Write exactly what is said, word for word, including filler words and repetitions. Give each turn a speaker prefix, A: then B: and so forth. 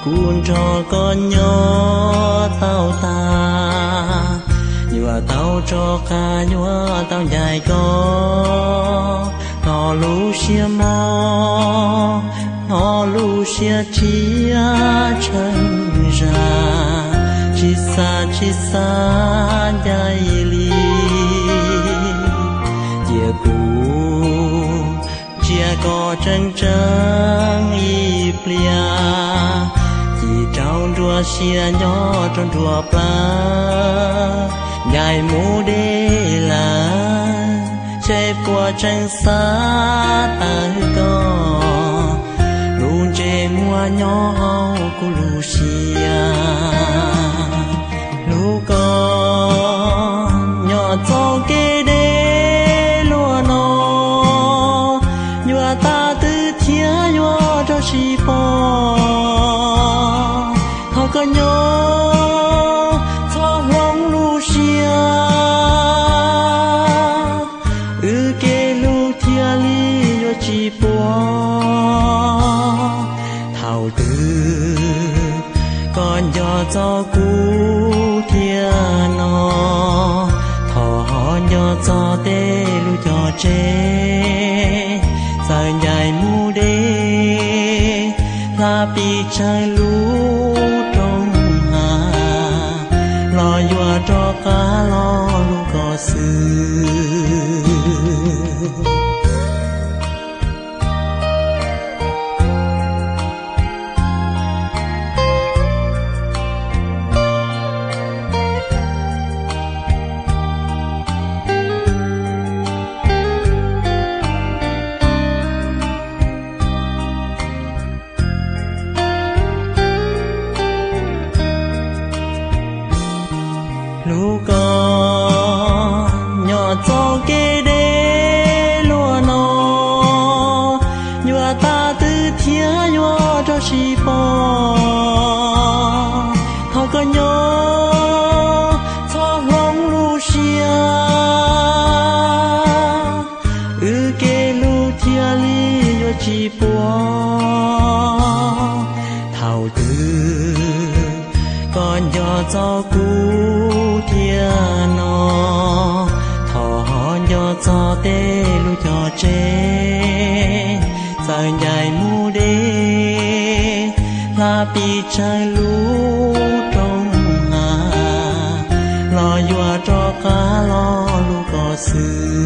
A: cuốn cho con nhỏ tao ta nhựa tao cho ca nhựa tao dài có nó lu xia mò nó lu xia chia chân ra chỉ xa chỉ xa dài li chia cũ chia có chân chân y plia chỉ trong đua xia nhỏ trong đua pla dài mu đê là chạy qua chân xa ta có luôn chạy mua nhỏ của Lucia lu có nhỏ cho cái đê lúa nó nhua ta từ thia nhua cho chị po họ có nhỏ cho lòng Lucia ư kê lu thia li cho chị po thảo tư con nhỏ cho cú thia nó thọ nhỏ cho tê lu cho chế giờ dài mu đê la pi trái lu trong hà lo dọa cho cá lo lu có sư lu có nhỏ cho cái đê lúa nó nhua ta từ thia nhua cho chị po họ có nhỏ cho lòng Lucia ư kê lu thia li cho chị po thảo tư con nhỏ cho cú thia nó thọ nhỏ cho tê lu cho chế giờ dài mu đê la pi trái lu trong hà lo dọa cho cá lo lu có sư